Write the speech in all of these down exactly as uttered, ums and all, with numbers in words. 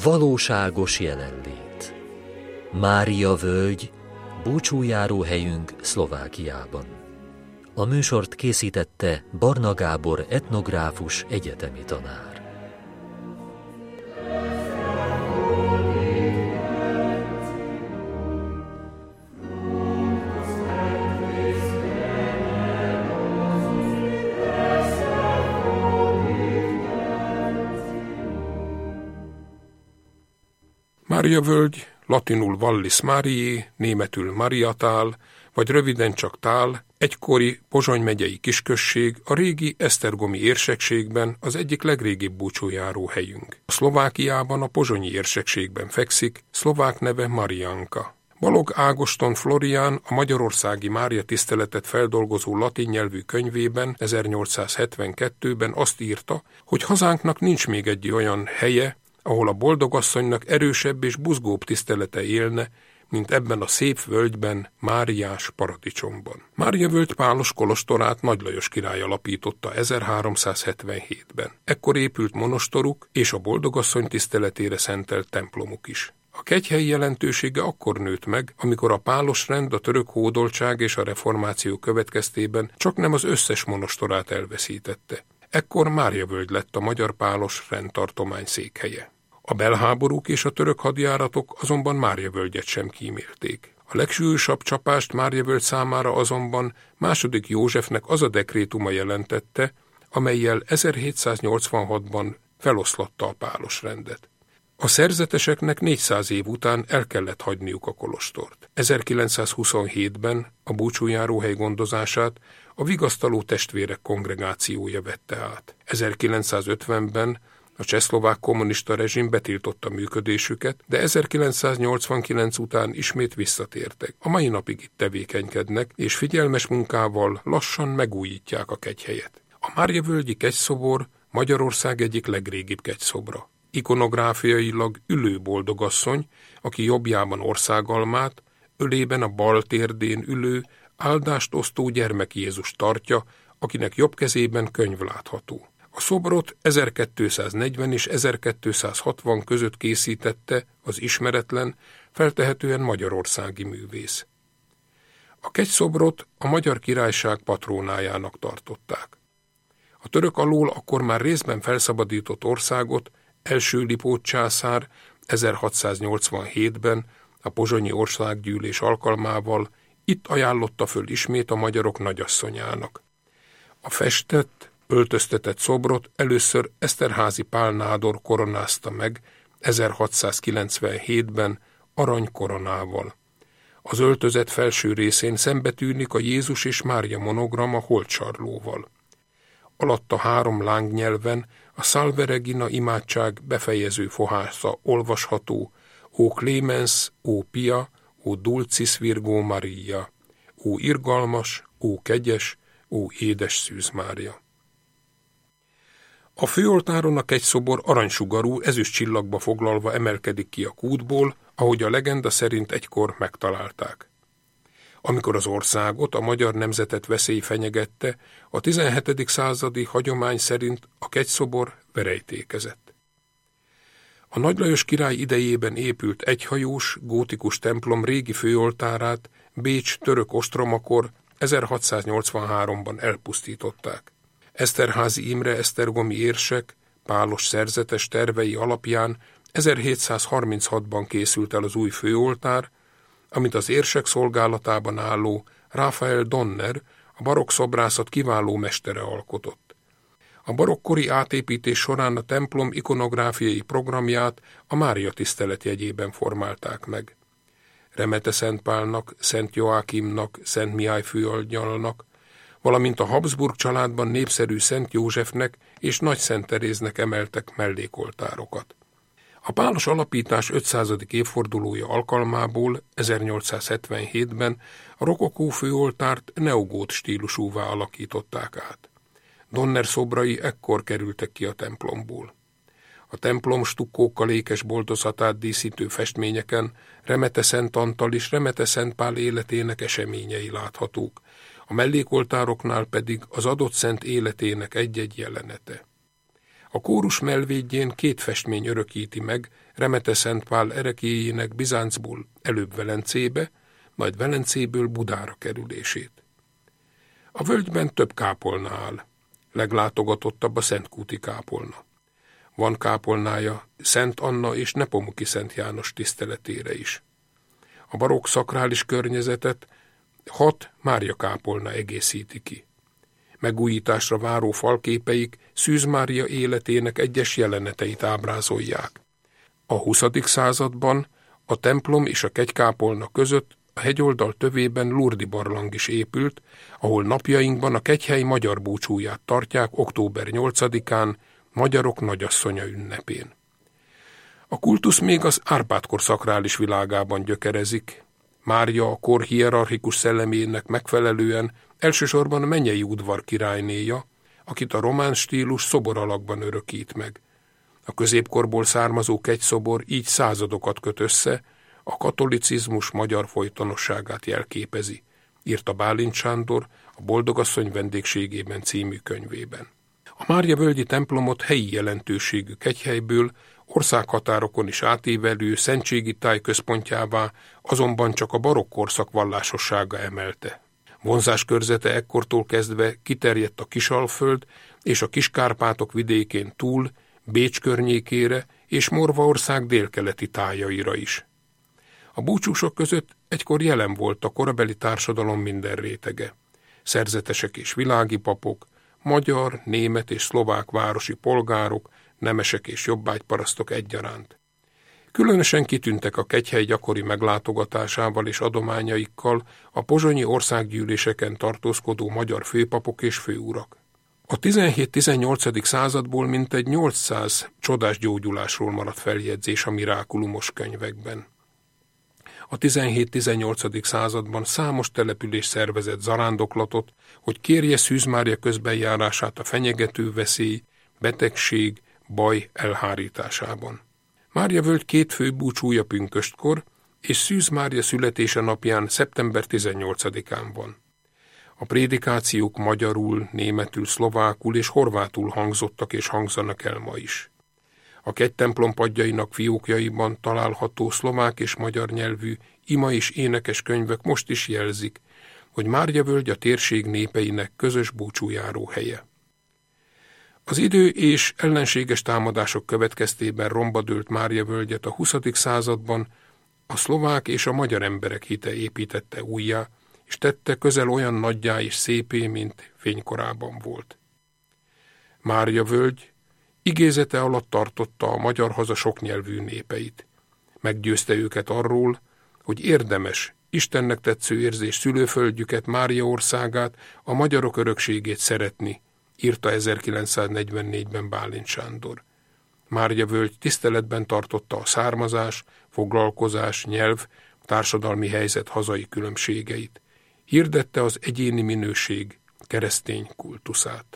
Valóságos jelenlét. Mária völgy, búcsújáró helyünk Szlovákiában. A műsort készítette Barna Gábor etnográfus egyetemi tanár. Mária völgy, latinul Vallis Mariae, németül Mariatál, vagy röviden csak Tál, egykori Pozsony megyei kisközség, a régi esztergomi érsekségben az egyik legrégibb búcsújáró helyünk. A Szlovákiában a pozsonyi érsekségben fekszik, szlovák neve Marianka. Balogh Ágoston Florián a magyarországi Mária tiszteletet feldolgozó latin nyelvű könyvében ezernyolcszázhetvenkettőben azt írta, hogy hazánknak nincs még egy olyan helye, ahol a boldogasszonynak erősebb és buzgóbb tisztelete élne, mint ebben a szép völgyben, Máriás paradicsomban. Mária völgy pálos kolostorát Nagy Lajos király alapította ezerháromszázhetvenhétben. Ekkor épült monostoruk és a boldogasszony tiszteletére szentelt templomuk is. A kegyhely jelentősége akkor nőtt meg, amikor a pálos rend, a török hódoltság és a reformáció következtében csaknem az összes monostorát elveszítette. Ekkor Mária völgy lett a magyar pálos rendtartomány székhelye. A belháborúk és a török hadjáratok azonban Mária völgyet sem kímélték. A legsúlyosabb csapást Mária völgy számára azonban második Józsefnek az a dekrétuma jelentette, amellyel ezerhétszáznyolcvanhatban feloszlatta a pálos rendet. A szerzeteseknek négyszáz év után el kellett hagyniuk a kolostort. ezerkilencszázhuszonhétben a búcsújáróhely gondozását a vigasztaló testvérek kongregációja vette át. ezerkilencszázötvenben a csehszlovák kommunista rezsim betiltotta működésüket, de ezerkilencszáznyolcvankilenc után ismét visszatértek. A mai napig itt tevékenykednek, és figyelmes munkával lassan megújítják a kegyhelyet. A Máriavölgyi kegyszobor Magyarország egyik legrégibb kegyszobra. Ikonográfiailag ülő boldogasszony, aki jobbjában országalmát, ölében a bal térdén ülő, áldást osztó gyermek Jézus tartja, akinek jobb kezében könyv látható. A szobrot ezerkétszáznegyven és ezerkétszázhatvan között készítette az ismeretlen, feltehetően magyarországi művész. A kegyszobrot a Magyar Királyság patrónájának tartották. A török alól akkor már részben felszabadított országot első Lipót császár ezerhatszáznyolcvanhétben a pozsonyi országgyűlés alkalmával itt ajánlotta föl ismét a magyarok nagyasszonyának. A festett, öltöztetett szobrot először Eszterházy Pál nádor koronázta meg ezerhatszázkilencvenhétben aranykoronával. Az öltözet felső részén szembetűnik a Jézus és Mária monogram a holtsarlóval. Alatta három lángnyelven a Salve Regina imádság befejező fohásza olvasható: Ó Clemens, ó Pia, ó Dulcis Virgo Maria, ó irgalmas, ó kegyes, ó édes Szűz Mária. A főoltáron a kegyszobor aranysugarú ezüst csillagba foglalva emelkedik ki a kútból, ahogy a legenda szerint egykor megtalálták. Amikor az országot, a magyar nemzetet veszély fenyegette, a tizenhetedik századi hagyomány szerint a kegyszobor verejtékezett. A Nagy Lajos király idejében épült egyhajós, gótikus templom régi főoltárát Bécs török ostromakor ezerhatszáznyolcvanháromban elpusztították. Eszterházy Imre esztergomi érsek, pálos szerzetes tervei alapján ezerhétszázharminchatban készült el az új főoltár, amit az érsek szolgálatában álló Rafael Donner, a barokk szobrászat kiváló mestere alkotott. A barokkori átépítés során a templom ikonográfiai programját a Mária tisztelet jegyében formálták meg. Remete Szent Pálnak, Szent Joákimnak, Szent Mihály főangyalnak, valamint a Habsburg családban népszerű Szent Józsefnek és Nagy Szent Teréznek emeltek mellékoltárokat. A pálos alapítás ötszázadik évfordulója alkalmából ezernyolcszázhetvenhétben a rokokó főoltárt neogót stílusúvá alakították át. Donner szobrai ekkor kerültek ki a templomból. A templom stukkókkal ékes boltozatát díszítő festményeken Remete Szent Antal és Remete Szent Pál életének eseményei láthatók, a mellékoltároknál pedig az adott szent életének egy-egy jelenete. A kórus mellvédjén két festmény örökíti meg Remete Szent Pál erekéjének Bizáncból előbb Velencébe, majd Velencéből Budára kerülését. A völgyben több kápolna áll. Leglátogatottabb a Szentkúti kápolna. Van kápolnája Szent Anna és Nepomuki Szent János tiszteletére is. A barokk szakrális környezetet hat Mária kápolna egészíti ki. Megújításra váró falképeik Szűz Mária életének egyes jeleneteit ábrázolják. A huszadik században a templom és a kegykápolna között a hegyoldal tövében Lurdi barlang is épült, ahol napjainkban a kegyhely magyar búcsúját tartják október nyolcadikán, magyarok nagyasszonya ünnepén. A kultusz még az Árpád-kor szakrális világában gyökerezik. Mária a kor hierarchikus szellemének megfelelően elsősorban a mennyei udvar királynéja, akit a román stílus szobor alakban örökít meg. A középkorból származó kegyszobor így századokat köt össze, a katolicizmus magyar folytonosságát jelképezi, írta Bálint Sándor a Boldogasszony vendégségében című könyvében. A Mária-völgyi templomot helyi jelentőségű kegyhelyből országhatárokon is átívelő szentségi táj központjává azonban csak a barokk korszak vallásossága emelte. Vonzáskörzete ekkortól kezdve kiterjedt a Kisalföld és a Kiskárpátok vidékén túl Bécs környékére és Morvaország délkeleti tájaira is. A búcsúsok között egykor jelen volt a korabeli társadalom minden rétege. Szerzetesek és világi papok, magyar, német és szlovák városi polgárok, nemesek és jobbágyparasztok egyaránt. Különösen kitűntek a kegyhely gyakori meglátogatásával és adományaikkal a pozsonyi országgyűléseken tartózkodó magyar főpapok és főurak. A tizenhét-tizennyolcadik századból mintegy nyolcszáz csodás gyógyulásról maradt feljegyzés a mirákulumos könyvekben. A tizenhét-tizennyolcadik században számos település szervezett zarándoklatot, hogy kérje Szűz Mária közbenjárását a fenyegető veszély, betegség, baj elhárításában. Mária-völgy két fő búcsúja pünköstkor és Szűz Mária születése napján szeptember tizennyolcadikán van. A prédikációk magyarul, németül, szlovákul és horvátul hangzottak és hangzanak el ma is. A kegytemplom padjainak fiókjaiban található szlovák és magyar nyelvű ima és énekes könyvek most is jelzik, hogy Mária-völgy a térség népeinek közös búcsújáró helye. Az idő és ellenséges támadások következtében romba dőlt Mária-völgyet a huszadik században a szlovák és a magyar emberek hite építette újjá, és tette közel olyan nagyjá és szépé, mint fénykorában volt. Mária-völgy igézete alatt tartotta a magyar haza soknyelvű népeit. Meggyőzte őket arról, hogy érdemes, Istennek tetsző érzés szülőföldjüket, Mária országát, a magyarok örökségét szeretni, írta ezerkilencszáznegyvennégyben Bálint Sándor. Mária-völgy tiszteletben tartotta a származás, foglalkozás, nyelv, társadalmi helyzet hazai különbségeit. Hirdette az egyéni minőség keresztény kultuszát.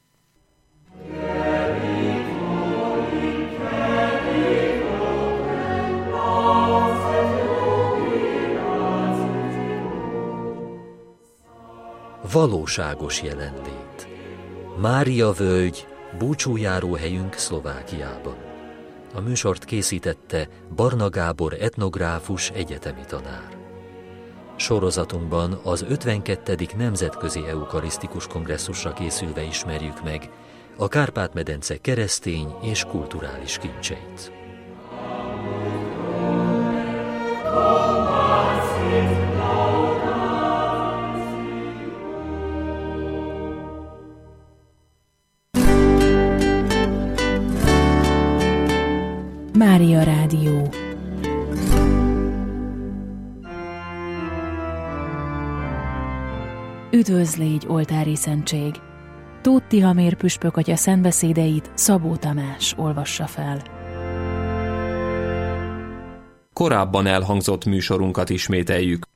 Valóságos jelenlét. Mária-völgy, búcsújáró helyünk Szlovákiában. A műsort készítette Barna Gábor etnográfus, egyetemi tanár. Sorozatunkban az ötvenkettedik Nemzetközi Eukarisztikus Kongresszusra készülve ismerjük meg a Kárpát-medence keresztény és kulturális kincseit. Mária Rádió. Üdvözlégy, oltári szentség! Tóth Tihamér püspök atya szentbeszédeit Szabó Tamás olvassa fel. Korábban elhangzott műsorunkat ismételjük.